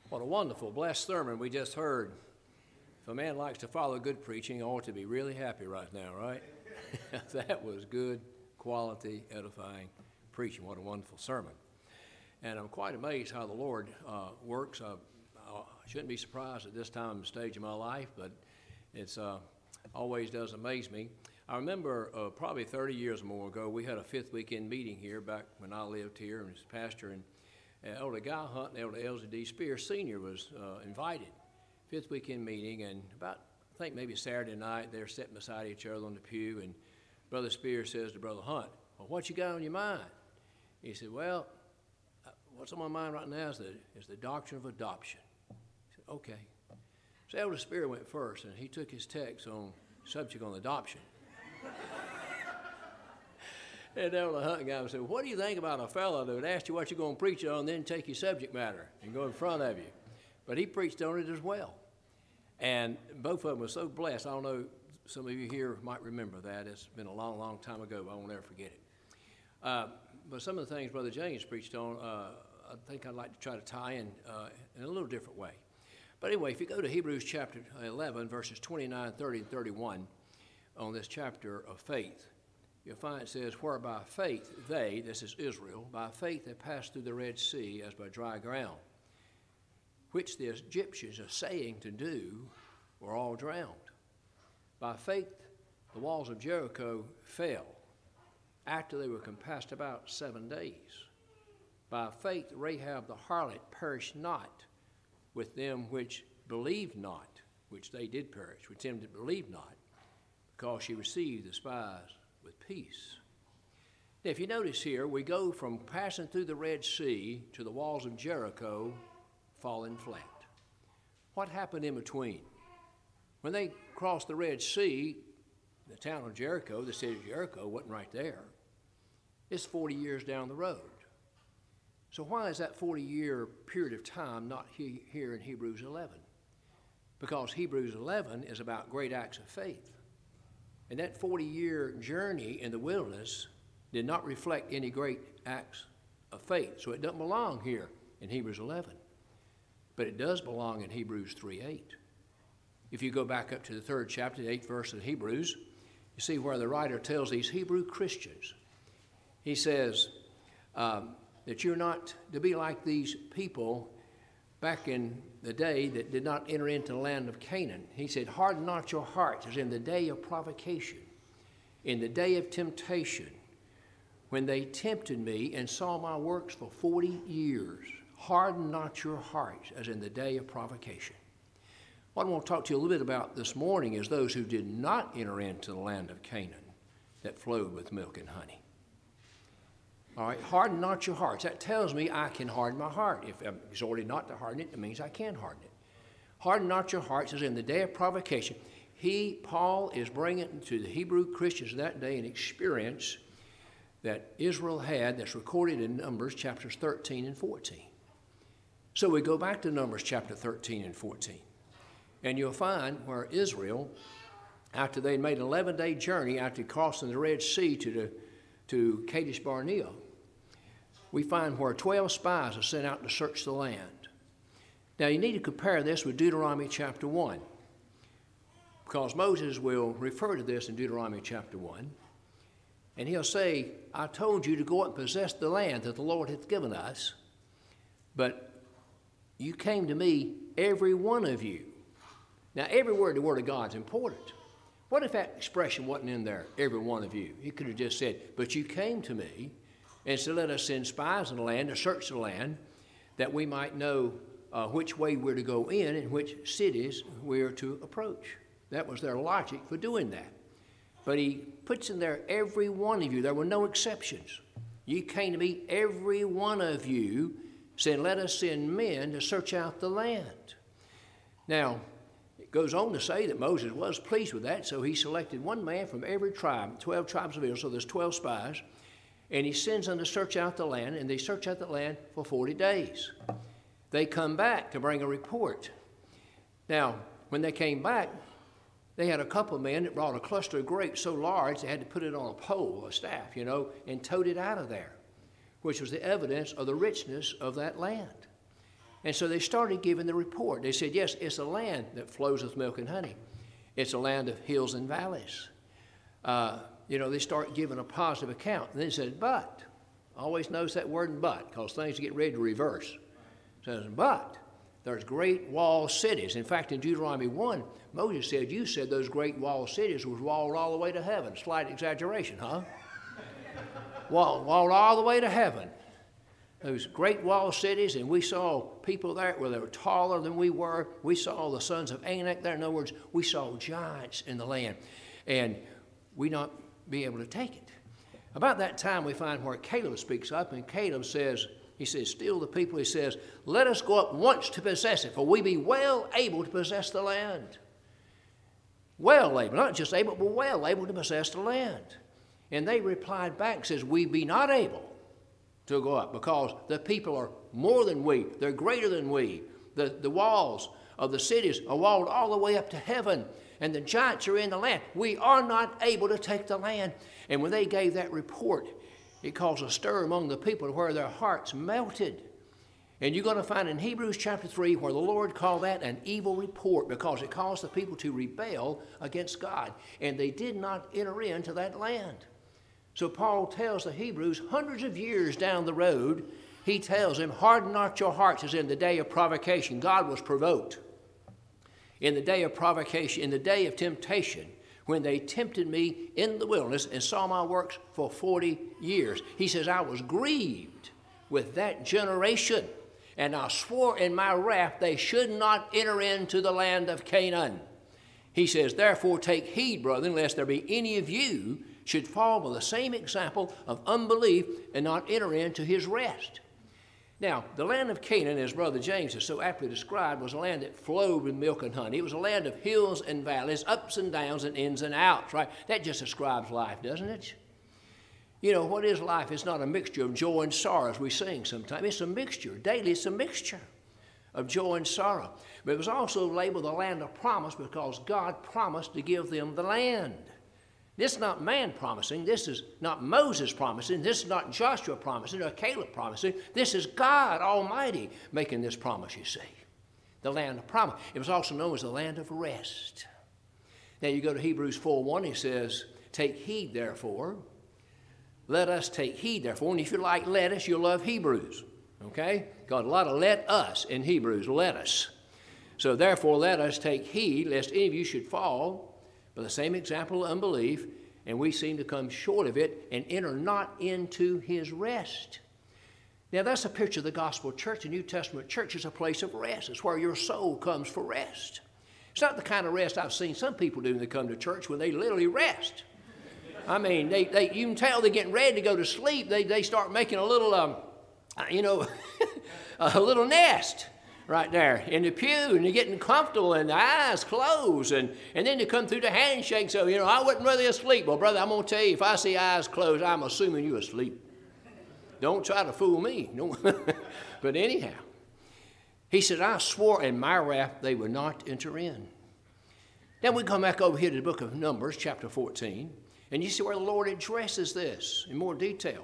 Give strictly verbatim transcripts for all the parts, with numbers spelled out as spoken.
What a wonderful, blessed sermon we just heard. If a man likes to follow good preaching, he ought to be really happy right now, right? That was good, quality, edifying preaching. What a wonderful sermon. And I'm quite amazed how the Lord uh, works. Uh, I shouldn't be surprised at this time and stage of my life, but it's uh, always does amaze me. I remember uh, probably thirty years or more ago, we had a fifth weekend meeting here back when I lived here and was pastor, and uh, Elder Guy Hunt and Elder Elsie D. Spears Senior was uh, invited. Fifth weekend meeting, and about, I think maybe Saturday night, they're sitting beside each other on the pew, and Brother Spears says to Brother Hunt, "Well, what you got on your mind?" He said, "Well, what's on my mind right now is the, is the doctrine of adoption." He said, "Okay." So Elder Spears went first, and he took his text on subject on adoption. And Elder Hunt guy said, "What do you think about a fellow that would ask you what you're going to preach on, and then take your subject matter and go in front of you?" But he preached on it as well. And both of them were so blessed. I don't know, some of you here might remember that. It's been a long, long time ago, but I won't ever forget it. Uh, but some of the things Brother James preached on, uh, I think I'd like to try to tie in uh, in a little different way. But anyway, if you go to Hebrews chapter eleven, verses twenty-nine, thirty, and thirty-one, on this chapter of faith, you'll find it says, "Where by faith they," this is Israel, "by faith they passed through the Red Sea as by dry ground, which the Egyptians are saying to do, were all drowned. By faith the walls of Jericho fell, after they were compassed about seven days. By faith Rahab the harlot perished not with them which believed not," which they did perish, with them that believed not, "because she received the spies with peace." Now, if you notice here, we go from passing through the Red Sea to the walls of Jericho falling flat. What happened in between? When they crossed the Red Sea, the town of Jericho, the city of Jericho, wasn't right there. It's forty years down the road. So why is that forty-year period of time not he, here in Hebrews eleven? Because Hebrews eleven is about great acts of faith. And that forty-year journey in the wilderness did not reflect any great acts of faith. So it doesn't belong here in Hebrews eleven. But it does belong in Hebrews three eight. If you go back up to the third chapter, the eighth verse of Hebrews, you see where the writer tells these Hebrew Christians, he says um, that you're not to be like these people back in the day that did not enter into the land of Canaan. He said, "Harden not your hearts as in the day of provocation, in the day of temptation, when they tempted me and saw my works for forty years. Harden not your hearts as in the day of provocation." What I want to talk to you a little bit about this morning is those who did not enter into the land of Canaan that flowed with milk and honey. All right, harden not your hearts. That tells me I can harden my heart. If I'm exhorted not to harden it, it means I can harden it. Harden not your hearts as in the day of provocation. He, Paul, is bringing to the Hebrew Christians of that day an experience that Israel had that's recorded in Numbers chapters thirteen and fourteen. So we go back to Numbers chapter thirteen and fourteen. And you'll find where Israel, after they made an eleven-day journey after crossing the Red Sea to, the, to Kadesh Barnea, we find where twelve spies are sent out to search the land. Now you need to compare this with Deuteronomy chapter one, because Moses will refer to this in Deuteronomy chapter one. And he'll say, "I told you to go up and possess the land that the Lord hath given us, but you came to me, every one of you." Now, every word of the Word of God is important. What if that expression wasn't in there, every one of you? He could have just said, "But you came to me, and so let us send spies in the land to search the land, that we might know uh, which way we're to go in and which cities we're to approach." That was their logic for doing that. But he puts in there, every one of you. There were no exceptions. "You came to me, every one of you, saying, let us send men to search out the land." Now, it goes on to say that Moses was pleased with that, so he selected one man from every tribe, twelve tribes of Israel, so there's twelve spies, and he sends them to search out the land, and they search out the land for forty days. They come back to bring a report. Now, when they came back, they had a couple of men that brought a cluster of grapes so large they had to put it on a pole, a staff, you know, and towed it out of there, which was the evidence of the richness of that land. And so they started giving the report. They said, yes, it's a land that flows with milk and honey. It's a land of hills and valleys. Uh, you know, they start giving a positive account. And then they said, but, always notice that word but, because things get ready to reverse. It says, but there's great walled cities. In fact, in Deuteronomy one, Moses said, you said those great walled cities was walled all the way to heaven. Slight exaggeration, huh? walled, walled all the way to heaven. Those great walled cities, and we saw people there where they were taller than we were. We saw the sons of Anak there. In other words, we saw giants in the land, and we not be able to take it. About that time, we find where Caleb speaks up, and Caleb says, he says, still the people, he says, let us go up once to possess it, for we be well able to possess the land. Well able, not just able, but well able to possess the land. And they replied back, says, we be not able to go up, because the people are more than we. They're greater than we. The, the walls of the cities are walled all the way up to heaven, and the giants are in the land. We are not able to take the land. And when they gave that report, it caused a stir among the people where their hearts melted. And you're going to find in Hebrews chapter three where the Lord called that an evil report, because it caused the people to rebel against God, and they did not enter into that land. So Paul tells the Hebrews hundreds of years down the road, he tells them, harden not your hearts as in the day of provocation. God was provoked. In the day of provocation, in the day of temptation, when they tempted me in the wilderness and saw my works for forty years. He says, I was grieved with that generation, and I swore in my wrath they should not enter into the land of Canaan. He says, therefore take heed, brethren, lest there be any of you should fall by the same example of unbelief and not enter into his rest. Now, the land of Canaan, as Brother James has so aptly described, was a land that flowed with milk and honey. It was a land of hills and valleys, ups and downs and ins and outs, right? That just describes life, doesn't it? You know, what is life? It's not a mixture of joy and sorrow, as we sing sometimes. It's a mixture. Daily, it's a mixture of joy and sorrow. But it was also labeled the land of promise because God promised to give them the land. This is not man promising. This is not Moses promising. This is not Joshua promising or Caleb promising. This is God Almighty making this promise, you see. The land of promise. It was also known as the land of rest. Now you go to Hebrews four one, he says, take heed therefore. Let us take heed therefore. And if you like lettuce, you'll love Hebrews. Okay? Got a lot of let us in Hebrews, let us. So therefore let us take heed lest any of you should fall by the same example of unbelief, and we seem to come short of it and enter not into his rest. Now that's a picture of the gospel church. The New Testament church is a place of rest. It's where your soul comes for rest. It's not the kind of rest I've seen some people do when they come to church, when they literally rest. I mean, they, they you can tell they're getting ready to go to sleep. They, they start making a little, um, you know, a little nest right there in the pew, and they're getting comfortable, and the eyes closed, and, and then they come through the handshake. So, you know, I wasn't really asleep. Well, brother, I'm going to tell you, if I see eyes closed, I'm assuming you're asleep. Don't try to fool me. No. But anyhow, he said, I swore in my wrath they would not enter in. Then we come back over here to the book of Numbers, chapter fourteen, and you see where the Lord addresses this in more detail.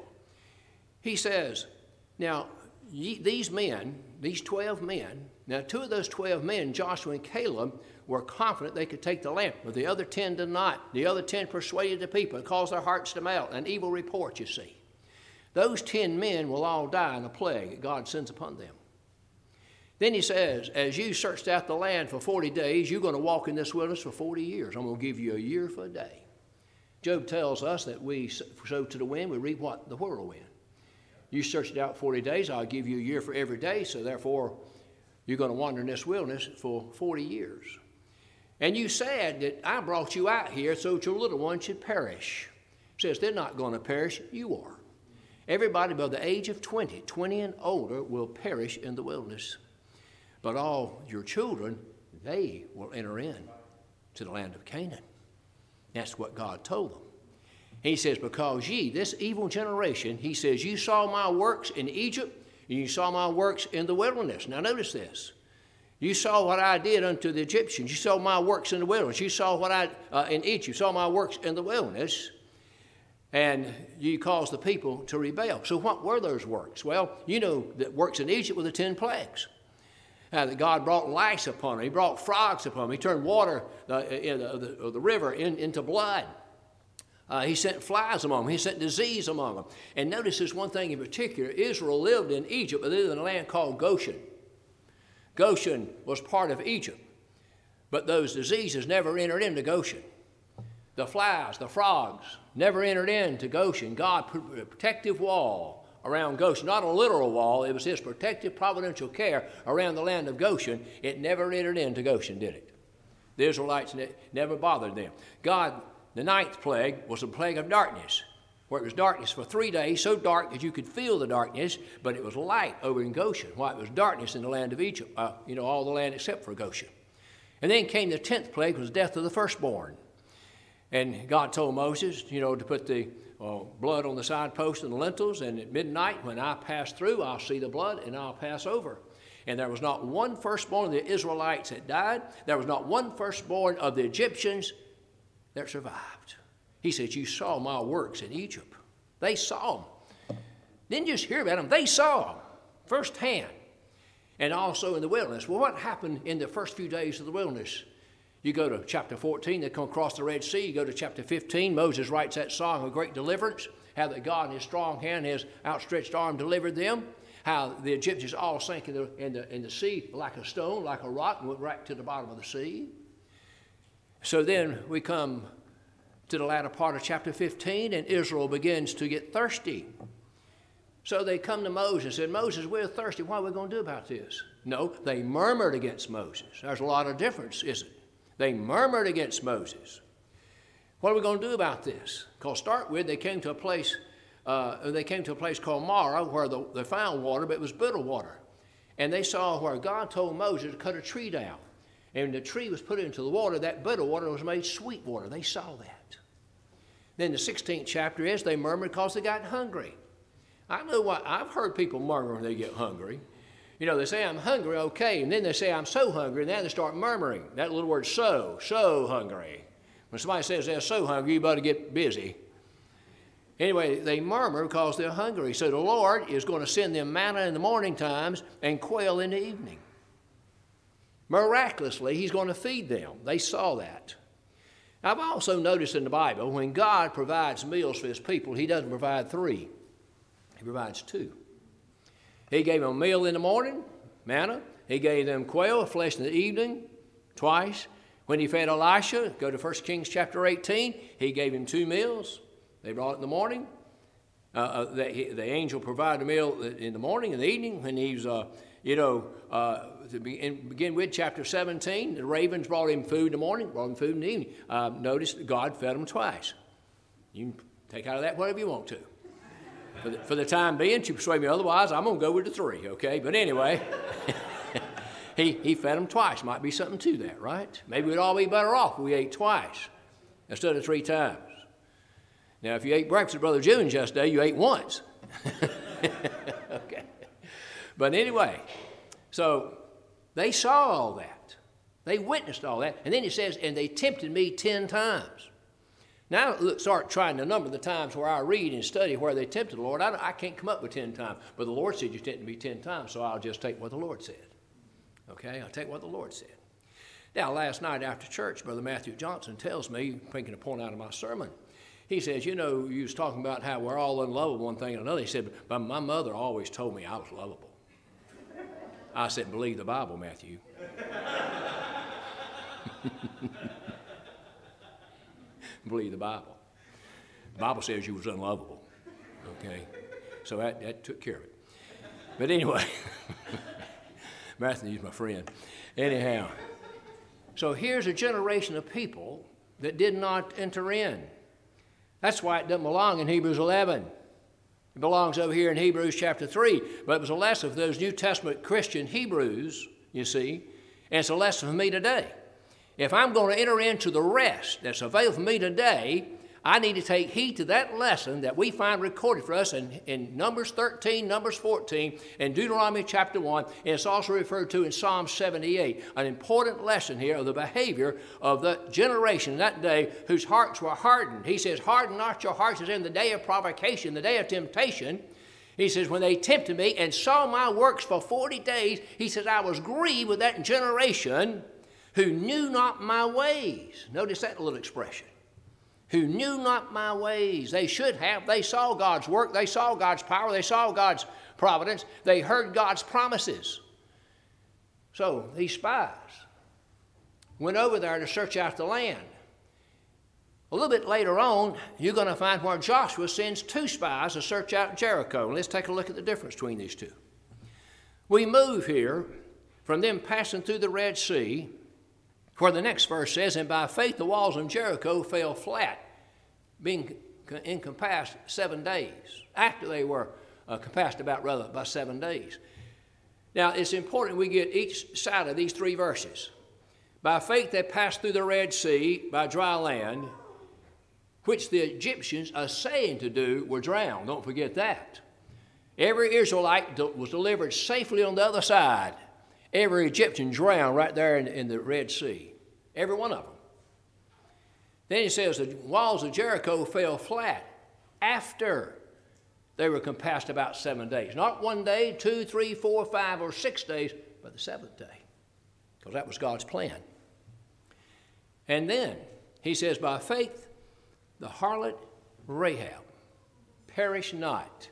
He says, now, ye, these men, these twelve men, now two of those twelve men, Joshua and Caleb, were confident they could take the land, but the other ten did not. The other ten persuaded the people and caused their hearts to melt, an evil report, you see. Those ten men will all die in a plague that God sends upon them. Then he says, as you searched out the land for forty days, you're going to walk in this wilderness for forty years. I'm going to give you a year for a day. Job tells us that we sow to the wind, we reap what? The whirlwind. You search it out forty days, I'll give you a year for every day, so therefore you're going to wander in this wilderness for forty years. And you said that I brought you out here so that your little ones should perish. It says they're not going to perish, you are. Everybody above the age of twenty, twenty and older will perish in the wilderness. But all your children, they will enter in to the land of Canaan. That's what God told them. He says, because ye, this evil generation, he says, you saw my works in Egypt, and you saw my works in the wilderness. Now notice this. You saw what I did unto the Egyptians. You saw my works in the wilderness. You saw what I, uh, in Egypt, you saw my works in the wilderness. And you caused the people to rebel. So what were those works? Well, you know that works in Egypt were the ten plagues. How that God brought lice upon them. He brought frogs upon them. He turned water uh, in the, the, the river in, into blood. Uh, he sent flies among them. He sent disease among them. And notice this one thing in particular. Israel lived in Egypt, but they lived in a land called Goshen. Goshen was part of Egypt. But those diseases never entered into Goshen. The flies, the frogs, never entered into Goshen. God put a protective wall around Goshen. Not a literal wall. It was his protective providential care around the land of Goshen. It never entered into Goshen, did it? The Israelites ne- never bothered them. God, the ninth plague was a plague of darkness, where it was darkness for three days, so dark that you could feel the darkness, but it was light over in Goshen, while it was darkness in the land of Egypt, uh, you know, all the land except for Goshen. And then came the tenth plague, was death of the firstborn. And God told Moses, you know, to put the uh, blood on the side post and the lintels, and at midnight when I pass through, I'll see the blood and I'll pass over. And there was not one firstborn of the Israelites that died. There was not one firstborn of the Egyptians that survived. He said, you saw my works in Egypt. They saw them. Didn't just hear about them, they saw them firsthand. And also in the wilderness. Well, what happened in the first few days of the wilderness? You go to chapter fourteen, they come across the Red Sea. You go to chapter fifteen, Moses writes that song of great deliverance, how that God in his strong hand, his outstretched arm delivered them, how the Egyptians all sank in the, in the, in the sea like a stone, like a rock, and went right to the bottom of the sea. So then we come to the latter part of chapter fifteen, and Israel begins to get thirsty. So they come to Moses and said, Moses, we're thirsty. What are we going to do about this? No, they murmured against Moses. There's a lot of difference, isn't it? They murmured against Moses. What are we going to do about this? Because start with, they came to a place, uh, they came to a place called Marah, where the, they found water, but it was bitter water. And they saw where God told Moses to cut a tree down. And the tree was put into the water. That bitter water was made sweet water. They saw that. Then the sixteenth chapter is, they murmured because they got hungry. I know what, I've heard people murmur when they get hungry. You know, they say, I'm hungry, okay, and then they say, I'm so hungry, and then they start murmuring. That little word, so, so hungry. When somebody says they're so hungry, you better get busy. Anyway, they murmur because they're hungry. So the Lord is going to send them manna in the morning times and quail in the evening. Miraculously, he's going to feed them. They saw that. I've also noticed in the Bible, when God provides meals for his people, he doesn't provide three. He provides two. He gave them a meal in the morning, manna. He gave them quail, flesh in the evening, twice. When he fed Elisha, go to First Kings chapter eighteen, he gave him two meals. They brought it in the morning. Uh, uh, the, the angel provided a meal in the morning and the evening. When he was, uh, you know, uh, to begin, begin with chapter seventeen, the ravens brought him food in the morning, brought him food in the evening. Uh, notice that God fed them twice. You can take out of that whatever you want to. For the, for the time being, you persuade me otherwise, I'm going to go with the three, okay? But anyway, he, he fed them twice. Might be something to that, right? Maybe we'd all be better off if we ate twice instead of three times. Now, if you ate breakfast at Brother June's yesterday, you ate once. Okay. But anyway, so they saw all that. They witnessed all that. And then it says, and they tempted me ten times. Now, look, start trying to number the times where I read and study where they tempted the Lord. I, I can't come up with ten times. But the Lord said you tempted me ten times, so I'll just take what the Lord said. Okay? I'll take what the Lord said. Now, last night after church, Brother Matthew Johnson tells me, making a point out of my sermon, he says, you know, you was talking about how we're all in love with one thing and another. He said, but my mother always told me I was lovable. I said, believe the Bible, Matthew. Believe the Bible. The Bible says you was unlovable. Okay? So that, that took care of it. But anyway, Matthew's my friend. Anyhow, so here's a generation of people that did not enter in. That's why it doesn't belong in Hebrews eleven. It belongs over here in Hebrews chapter three. But it was a lesson for those New Testament Christian Hebrews, you see, and it's a lesson for me today. If I'm going to enter into the rest that's available for me today, I need to take heed to that lesson that we find recorded for us in, in Numbers thirteen, Numbers fourteen, and Deuteronomy chapter one, and it's also referred to in Psalm seventy-eight, an important lesson here of the behavior of the generation in that day whose hearts were hardened. He says, harden not your hearts as in the day of provocation, the day of temptation. He says, when they tempted me and saw my works for forty days, he says, I was grieved with that generation who knew not my ways. Notice that little expression. Who knew not my ways. They should have. They saw God's work. They saw God's power. They saw God's providence. They heard God's promises. So these spies went over there to search out the land. A little bit later on, you're going to find where Joshua sends two spies to search out Jericho. Let's take a look at the difference between these two. We move here from them passing through the Red Sea, where the next verse says, and by faith the walls of Jericho fell flat, being encompassed seven days, after they were uh, compassed about, rather, by seven days. Now, it's important we get each side of these three verses. By faith they passed through the Red Sea by dry land, which the Egyptians, assaying to do, were drowned. Don't forget that. Every Israelite was delivered safely on the other side. Every Egyptian drowned right there in, in the Red Sea. Every one of them. Then he says the walls of Jericho fell flat after they were compassed about seven days. Not one day, two, three, four, five, or six days, but the seventh day. Because that was God's plan. And then he says, by faith, the harlot Rahab perished not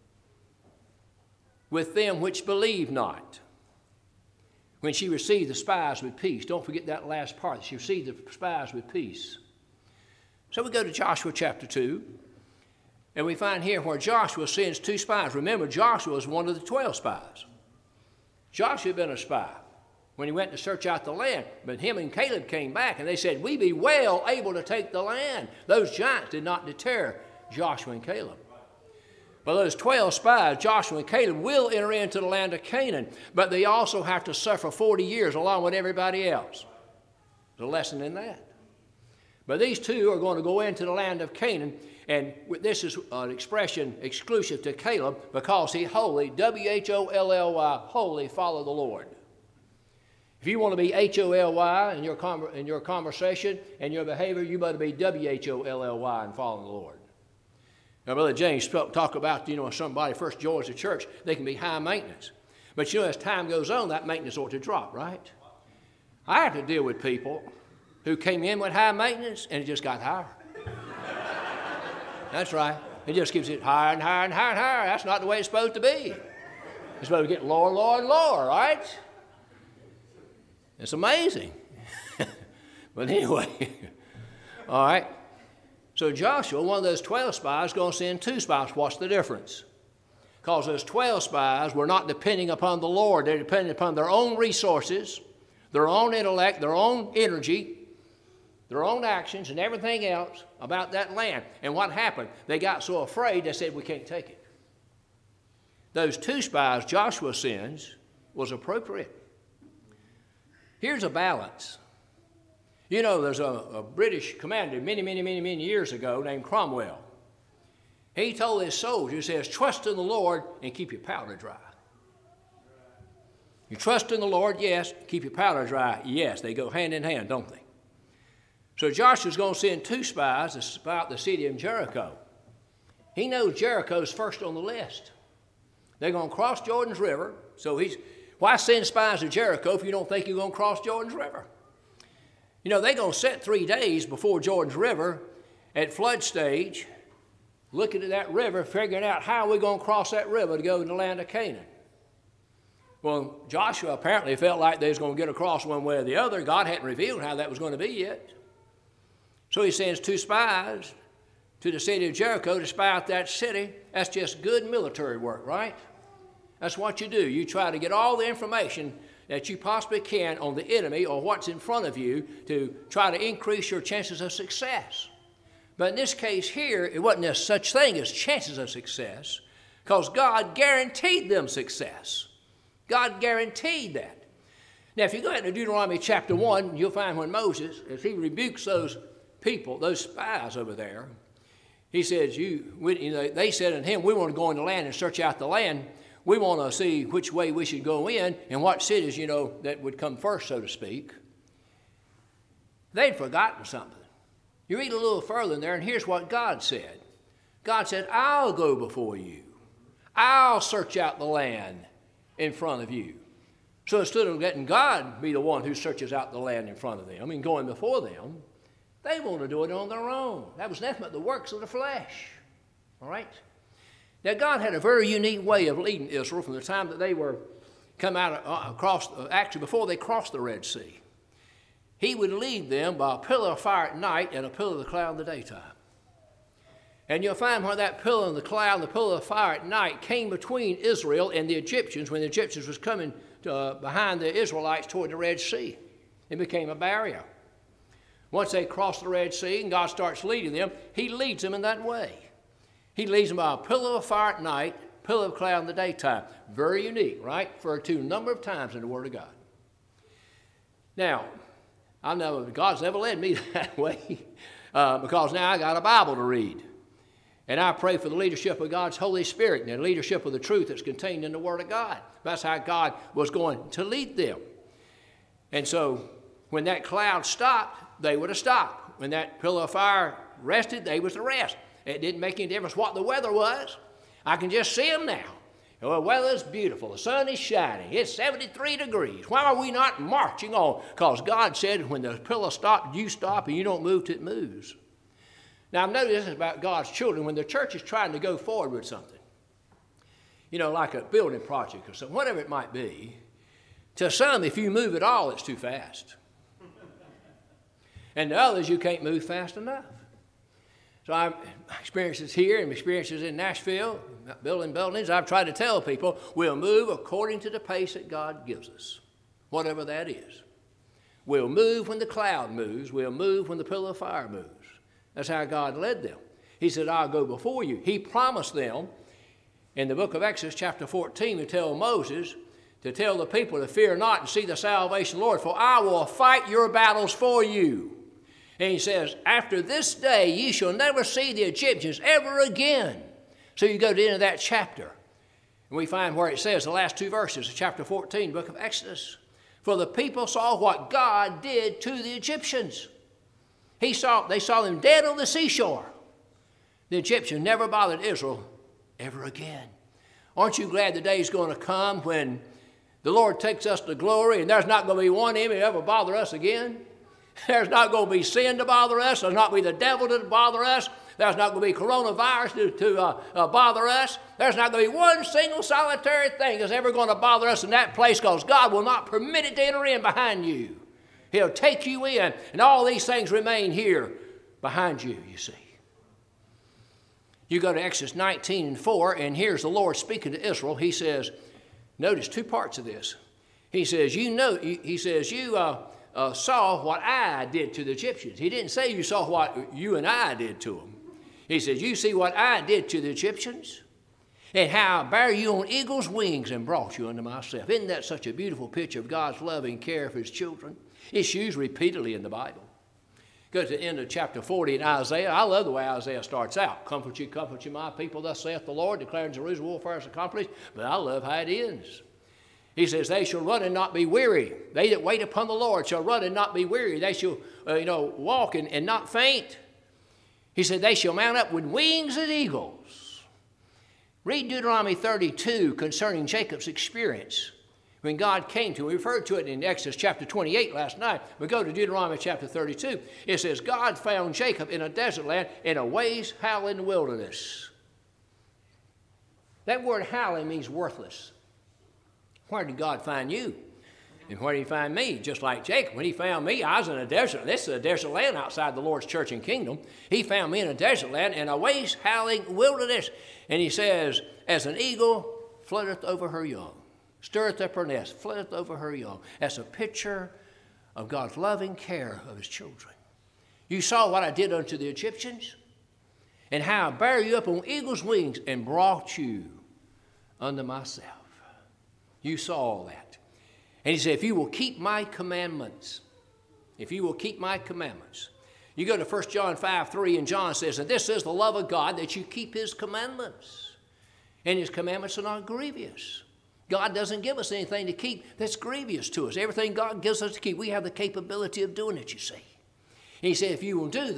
with them which believe not, when she received the spies with peace. Don't forget that last part. She received the spies with peace. So we go to Joshua chapter two, and we find here where Joshua sends two spies. Remember, Joshua was one of the twelve spies. Joshua had been a spy when he went to search out the land. But him and Caleb came back, and they said, we be well able to take the land. Those giants did not deter Joshua and Caleb. But those twelve spies, Joshua and Caleb, will enter into the land of Canaan, but they also have to suffer forty years along with everybody else. There's a lesson in that. But these two are going to go into the land of Canaan, and this is an expression exclusive to Caleb because he wholly, W H O L L Y, wholly follow the Lord. If you want to be H O L Y in your, com- in your conversation and your behavior, you better be W H O L L Y and follow the Lord. Now, Brother James spoke, talk about, you know, when somebody first joins the church, they can be high maintenance. But, you know, as time goes on, that maintenance ought to drop, right? I have to deal with people who came in with high maintenance and it just got higher. That's right. It just keeps it higher and higher and higher and higher. That's not the way it's supposed to be. It's supposed to get lower, lower, and lower, right? It's amazing. But anyway, all right. So Joshua, one of those twelve spies, is going to send two spies. What's the difference? Because those twelve spies were not depending upon the Lord. They're depending upon their own resources, their own intellect, their own energy, their own actions, and everything else about that land. And what happened? They got so afraid they said, we can't take it. Those two spies Joshua sends was appropriate. Here's a balance. You know, there's a, a British commander many, many, many, many years ago named Cromwell. He told his soldiers, he says, trust in the Lord and keep your powder dry. You trust in the Lord, yes. Keep your powder dry, yes. They go hand in hand, don't they? So Joshua's going to send two spies to spy out the city of Jericho. He knows Jericho's first on the list. They're going to cross Jordan's River. So he's, why send spies to Jericho if you don't think you're going to cross Jordan's River? You know, they're going to set three days before Jordan's River at flood stage, looking at that river, figuring out how we're going to cross that river to go in the land of Canaan. Well, Joshua apparently felt like they was going to get across one way or the other. God hadn't revealed how that was going to be yet. So he sends two spies to the city of Jericho to spy out that city. That's just good military work, right? That's what you do. You try to get all the information that you possibly can on the enemy or what's in front of you to try to increase your chances of success. But in this case here, it wasn't a such thing as chances of success because God guaranteed them success. God guaranteed that. Now, if you go into Deuteronomy chapter one, you'll find when Moses, as he rebukes those people, those spies over there, he says, you, we, you know, they said unto him, we want to go in the land and search out the land. We want to see which way we should go in and what cities, you know, that would come first, so to speak. They'd forgotten something. You read a little further in there, and here's what God said. God said, I'll go before you. I'll search out the land in front of you. So instead of letting God be the one who searches out the land in front of them, I mean, going before them, they want to do it on their own. That was nothing but the works of the flesh. All right? Now, God had a very unique way of leading Israel from the time that they were come out uh, across, uh, actually before they crossed the Red Sea. He would lead them by a pillar of fire at night and a pillar of the cloud in the daytime. And you'll find where that pillar of the cloud and the pillar of fire at night came between Israel and the Egyptians when the Egyptians was coming to, uh, behind the Israelites toward the Red Sea. It became a barrier. Once they cross the Red Sea and God starts leading them, he leads them in that way. He leads them by a pillar of fire at night, pillar of cloud in the daytime. Very unique, right? Referred to a number of times in the Word of God. Now, I know God's never led me that way uh, because now I got a Bible to read. And I pray for the leadership of God's Holy Spirit and the leadership of the truth that's contained in the Word of God. That's how God was going to lead them. And so when that cloud stopped, they would have stopped. When that pillar of fire rested, they was to rest. It didn't make any difference what the weather was. I can just see them now. The weather's beautiful. The sun is shining. It's seventy-three degrees. Why are we not marching on? Because God said when the pillar stopped, you stop, and you don't move till it moves. Now, I've noticed this about God's children. When the church is trying to go forward with something, you know, like a building project or something, whatever it might be, to some, if you move at all, it's too fast. And to others, you can't move fast enough. So I've experiences here and experiences in Nashville, building buildings. I've tried to tell people we'll move according to the pace that God gives us, whatever that is. We'll move when the cloud moves. We'll move when the pillar of fire moves. That's how God led them. He said, I'll go before you. He promised them in the book of Exodus chapter fourteen to tell Moses, to tell the people to fear not and see the salvation of the Lord, for I will fight your battles for you. And he says, after this day ye shall never see the Egyptians ever again. So you go to the end of that chapter, and we find where it says, the last two verses of chapter fourteen, book of Exodus. For the people saw what God did to the Egyptians. He saw, they saw them dead on the seashore. The Egyptians never bothered Israel ever again. Aren't you glad the day is going to come when the Lord takes us to glory and there's not going to be one enemy ever bother us again? There's not going to be sin to bother us. There's not going to be the devil to bother us. There's not going to be coronavirus to, to uh, uh, bother us. There's not going to be one single solitary thing that's ever going to bother us in that place because God will not permit it to enter in behind you. He'll take you in, and all these things remain here behind you, you see. You go to Exodus nineteen and four, and here's the Lord speaking to Israel. He says, notice two parts of this. He says, you know, he says, you uh, uh, saw what I did to the Egyptians. He didn't say you saw what you and I did to them. He says, you see what I did to the Egyptians, and how I bare you on eagle's wings and brought you unto myself. Isn't that such a beautiful picture of God's loving care for his children? It's used repeatedly in the Bible. Go to the end of chapter forty in Isaiah. I love the way Isaiah starts out. Comfort you, comfort you, my people, thus saith the Lord, declaring Jerusalem warfare is accomplished. But I love how it ends. He says, they shall run and not be weary. They that wait upon the Lord shall run and not be weary. They shall, uh, you know, walk and, and not faint. He said, they shall mount up with wings as eagles. Read Deuteronomy thirty-two concerning Jacob's experience. When God came to him, we referred to it in Exodus chapter twenty-eight last night. We go to Deuteronomy chapter thirty-two. It says, God found Jacob in a desert land in a ways howling wilderness. That word howling means worthless. Where did God find you? And where did he find me? Just like Jacob. When he found me, I was in a desert. This is a desert land outside the Lord's church and kingdom. He found me in a desert land in a ways howling wilderness. And he says, as an eagle flutteth over her young. Stirreth up her nest, flitteth over her young. That's a picture of God's loving care of his children. You saw what I did unto the Egyptians, and how I bare you up on eagle's wings and brought you unto myself. You saw all that. And he said, if you will keep my commandments, if you will keep my commandments. You go to First John five three, and John says, and this is the love of God, that you keep his commandments. And his commandments are not grievous. God doesn't give us anything to keep that's grievous to us. Everything God gives us to keep, we have the capability of doing it, you see. And he said, if you will do that,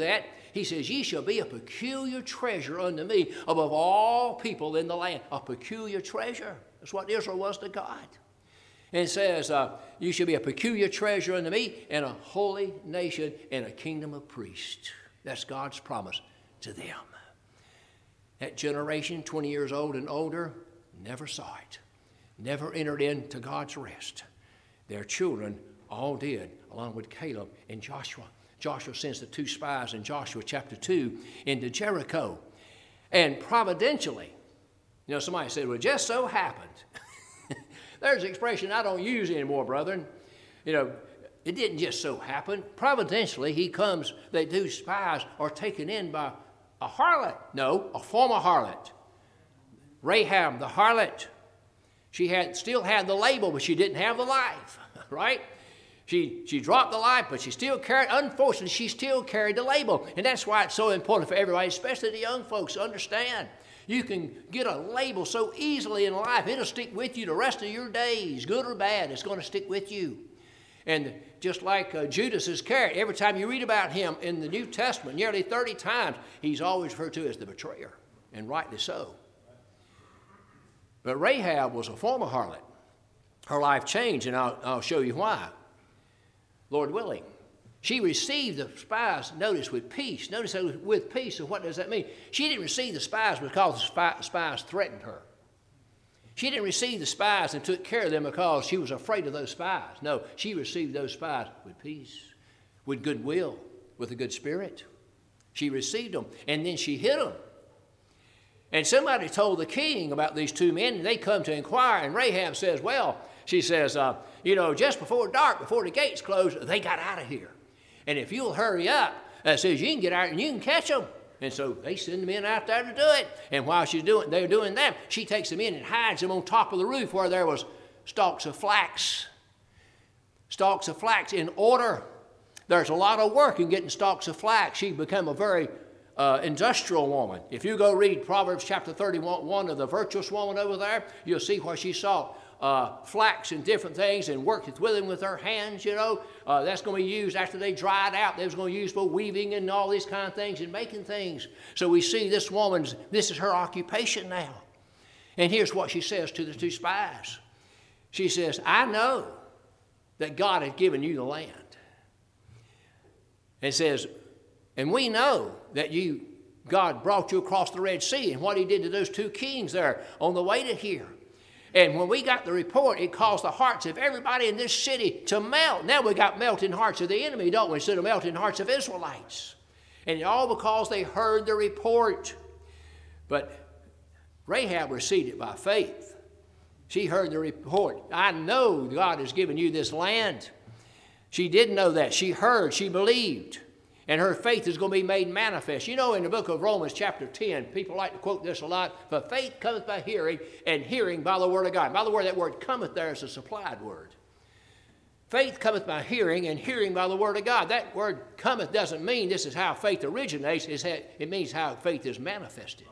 He says, ye shall be a peculiar treasure unto me above all people in the land. A peculiar treasure. That's what Israel was to God. And it says, uh, you shall be a peculiar treasure unto me, and a holy nation, and a kingdom of priests. That's God's promise to them. That generation, twenty years old and older, never saw it. Never entered into God's rest. Their children all did, along with Caleb and Joshua. Joshua sends the two spies in Joshua chapter two into Jericho. And providentially, you know, somebody said, well, it just so happened. There's an expression I don't use anymore, brethren. You know, it didn't just so happen. Providentially, he comes, the two spies are taken in by a harlot. No, a former harlot. Rahab, the harlot. She had still had the label, but she didn't have the life, right? She, she dropped the life, but she still carried, unfortunately, she still carried the label. And that's why it's so important for everybody, especially the young folks, to understand. You can get a label so easily in life. It'll stick with you the rest of your days, good or bad. It's going to stick with you. And just like uh, Judas Iscariot, every time you read about him in the New Testament, nearly thirty times, he's always referred to as the betrayer, and rightly so. But Rahab was a former harlot. Her life changed, and I'll, I'll show you why. Lord willing. She received the spies, notice, with peace. Notice with peace, so what does that mean? She didn't receive the spies because the spy, spies threatened her. She didn't receive the spies and took care of them because she was afraid of those spies. No, she received those spies with peace, with goodwill, with a good spirit. She received them, and then she hid them. And somebody told the king about these two men, and they come to inquire, and Rahab says, well, she says, uh, you know, just before dark, before the gates closed, they got out of here. And if you'll hurry up, uh, says you can get out and you can catch them. And so they send the men out there to do it. And while she's doing, they're doing that, she takes them in and hides them on top of the roof where there was stalks of flax. Stalks of flax in order. There's a lot of work in getting stalks of flax. She became a very uh, industrial woman. If you go read Proverbs chapter thirty-one of the virtuous woman over there, you'll see where she saw Uh, flax and different things and worked with them with her hands, you know. Uh, that's going to be used after they dried out. They was going to use for weaving and all these kind of things and making things. So we see this woman's, this is her occupation now. And here's what she says to the two spies. She says, I know that God had given you the land. And says, and we know that you, God brought you across the Red Sea and what he did to those two kings there on the way to here. And when we got the report, it caused the hearts of everybody in this city to melt. Now we got melting hearts of the enemy, don't we, instead of melting hearts of Israelites. And all because they heard the report. But Rahab received it by faith. She heard the report. I know God has given you this land. She didn't know that. She heard, she believed. And her faith is going to be made manifest. You know, in the book of Romans chapter ten, people like to quote this a lot, but faith cometh by hearing, and hearing by the word of God. By the word, that word cometh there is a supplied word. Faith cometh by hearing, and hearing by the word of God. That word cometh doesn't mean this is how faith originates. It means how faith is manifested.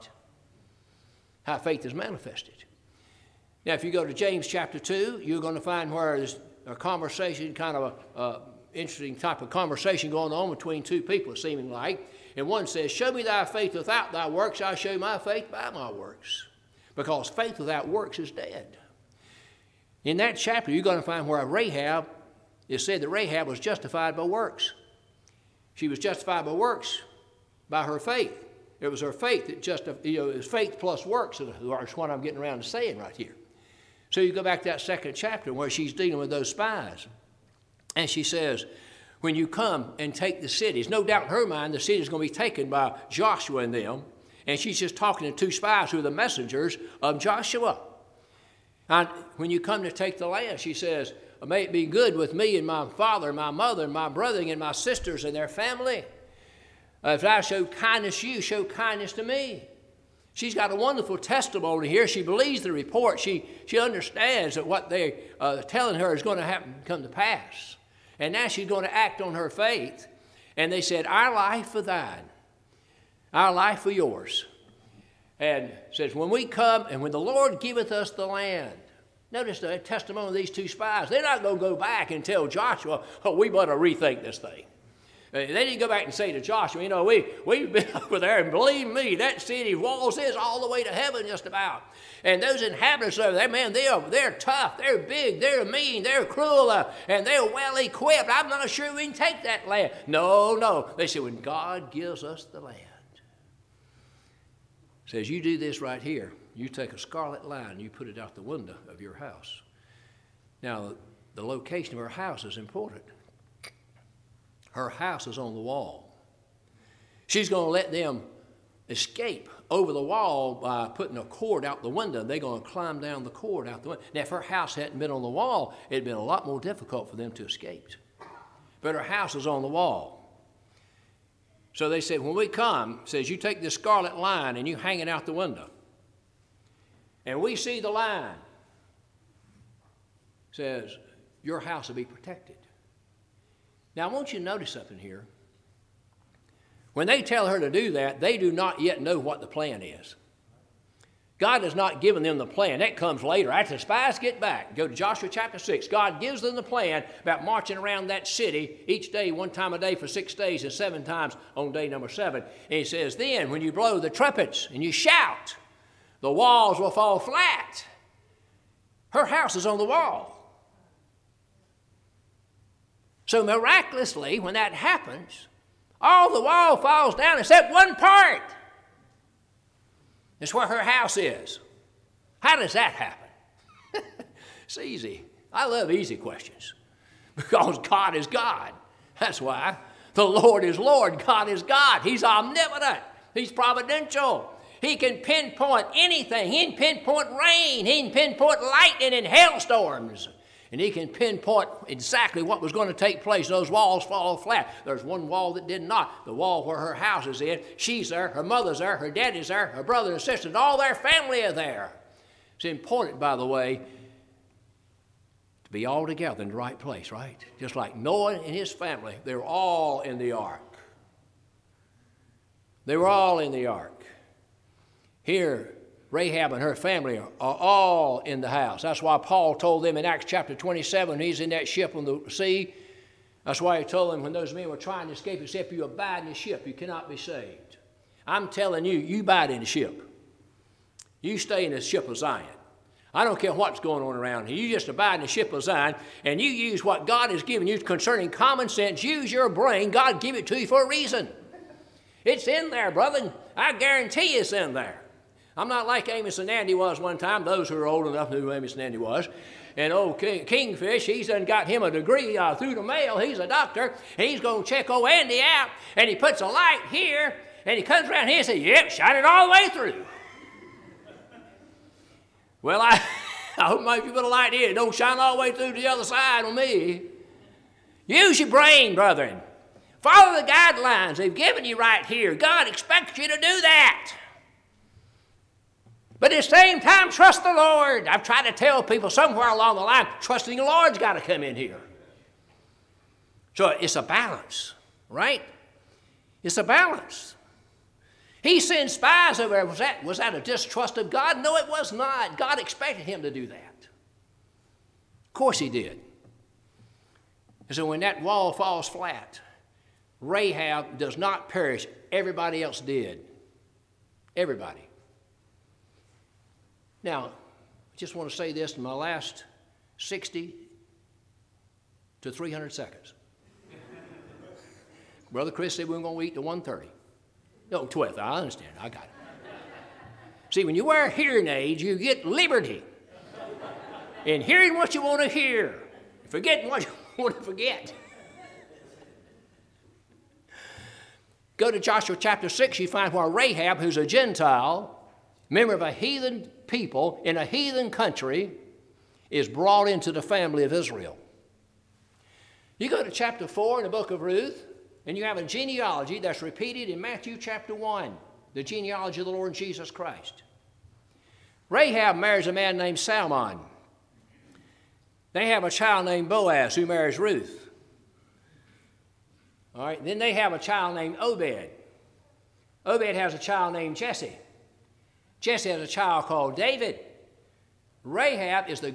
How faith is manifested. Now, if you go to James chapter two, you're going to find where there's a conversation, kind of a... a interesting type of conversation going on between two people, seeming like. And one says, show me thy faith without thy works, I'll show you my faith by my works. Because faith without works is dead. In that chapter, you're going to find where Rahab, it said that Rahab was justified by works. She was justified by works by her faith. It was her faith that justified, you know, it was faith plus works, is what I'm getting around to saying right here. So you go back to that second chapter where she's dealing with those spies. And she says, when you come and take the cities, no doubt in her mind the city is going to be taken by Joshua and them. And she's just talking to two spies who are the messengers of Joshua. And when you come to take the land, she says, may it be good with me and my father, and my mother, and my brother, and my sisters and their family. Uh, if I show kindness to you, show kindness to me. She's got a wonderful testimony here. She believes the report. She, she understands that what they're uh, telling her is going to happen, come to pass. And now she's going to act on her faith. And they said, our life for thine, our life for yours. And says, when we come and when the Lord giveth us the land. Notice the testimony of these two spies. They're not going to go back and tell Joshua, oh, we better rethink this thing. They didn't go back and say to Joshua, you know, we, we've been over there, and believe me, that city walls is all the way to heaven just about. And those inhabitants over there, man, they're, they're tough, they're big, they're mean, they're cruel, uh, and they're well equipped. I'm not sure we can take that land. No, no. They said, when God gives us the land, says, you do this right here. You take a scarlet line and you put it out the window of your house. Now, the location of her house is important. Her house is on the wall. She's going to let them escape over the wall by putting a cord out the window. They're going to climb down the cord out the window. Now, if her house hadn't been on the wall, it'd been a lot more difficult for them to escape. But her house is on the wall. So they said, when we come, says, you take this scarlet line and you hang it out the window. And we see the line. Says, your house will be protected. Now, I want you to notice something here. When they tell her to do that, they do not yet know what the plan is. God has not given them the plan. That comes later. After the spies get back, go to Joshua chapter six. God gives them the plan about marching around that city each day, one time a day for six days and seven times on day number seven. And he says, then when you blow the trumpets and you shout, the walls will fall flat. Her house is on the wall. So miraculously, when that happens, all the wall falls down except one part. It's where her house is. How does that happen? It's easy. I love easy questions because God is God. That's why. The Lord is Lord. God is God. He's omnipotent. He's providential. He can pinpoint anything. He can pinpoint rain. He can pinpoint lightning and hailstorms. And he can pinpoint exactly what was going to take place. Those walls fall flat. There's one wall that did not. The wall where her house is in. She's there. Her mother's there. Her daddy's there. Her brother and sister. And all their family are there. It's important, by the way, to be all together in the right place, right? Just like Noah and his family. They were all in the ark. They were all in the ark. Here, Rahab and her family are, are all in the house. That's why Paul told them in Acts chapter twenty-seven, he's in that ship on the sea. That's why he told them when those men were trying to escape, except you abide in the ship, you cannot be saved. I'm telling you, you abide in the ship. You stay in the ship of Zion. I don't care what's going on around here. You just abide in the ship of Zion, and you use what God has given you concerning common sense. Use your brain. God gave it to you for a reason. It's in there, brother. I guarantee it's in there. I'm not like Amos and Andy was one time. Those who are old enough knew who Amos and Andy was. And old King, Kingfish, he's done got him a degree uh, through the mail. He's a doctor, and he's going to check old Andy out. And he puts a light here, and he comes around here and says, yep, shine it all the way through. Well, I, I hope maybe you put a light here. Don't shine all the way through to the other side on me. Use your brain, brethren. Follow the guidelines they've given you right here. God expects you to do that. But at the same time, trust the Lord. I've tried to tell people somewhere along the line, trusting the Lord's got to come in here. So it's a balance, right? It's a balance. He sent spies over there. Was that, was that a distrust of God? No, it was not. God expected him to do that. Of course he did. And so when that wall falls flat, Rahab does not perish. Everybody else did. Everybody. Now, I just want to say this in my last sixty to three hundred seconds. Brother Chris said we were going to eat to one thirty. No, twelve. I understand. I got it. See, when you wear hearing aids, you get liberty in hearing what you want to hear, forgetting what you want to forget. Go to Joshua chapter six, you find where Rahab, who's a Gentile, member of a heathen people in a heathen country, is brought into the family of Israel. You go to chapter four in the book of Ruth, and you have a genealogy that's repeated in Matthew chapter one, the genealogy of the Lord Jesus Christ. Rahab marries a man named Salmon. They have a child named Boaz who marries Ruth. All right, then they have a child named Obed. Obed has a child named Jesse. Jesse has a child called David. Rahab is the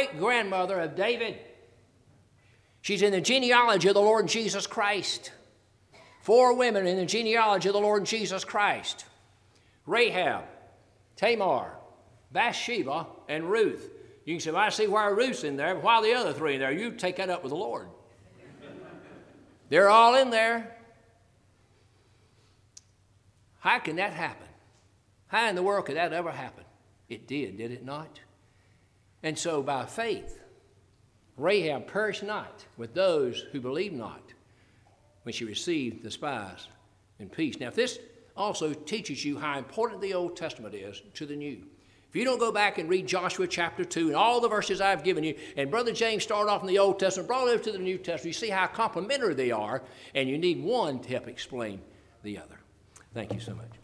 great-great-grandmother of David. She's in the genealogy of the Lord Jesus Christ. Four women in the genealogy of the Lord Jesus Christ: Rahab, Tamar, Bathsheba, and Ruth. You can say, well, I see why Ruth's in there, but why are the other three in there? You take that up with the Lord. They're all in there. How can that happen? How in the world could that ever happen? It did, did it not? And so by faith, Rahab perished not with those who believed not when she received the spies in peace. Now, this also teaches you how important the Old Testament is to the New. If you don't go back and read Joshua chapter two and all the verses I've given you, and Brother James started off in the Old Testament, brought it over to the New Testament, you see how complementary they are, and you need one to help explain the other. Thank you so much.